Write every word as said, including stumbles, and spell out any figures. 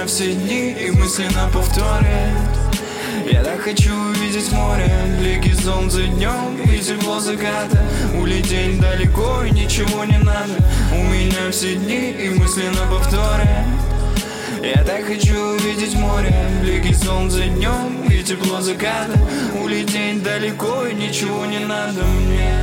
меня все дни и мысли на повторе. Я так хочу увидеть море, блики солнца днем и тепло заката. Улететь далеко и ничего не надо. У меня все дни и мысли на повторе. Я так хочу увидеть море, блики солнца днем и тепло заката. Улететь далеко и ничего не надо мне.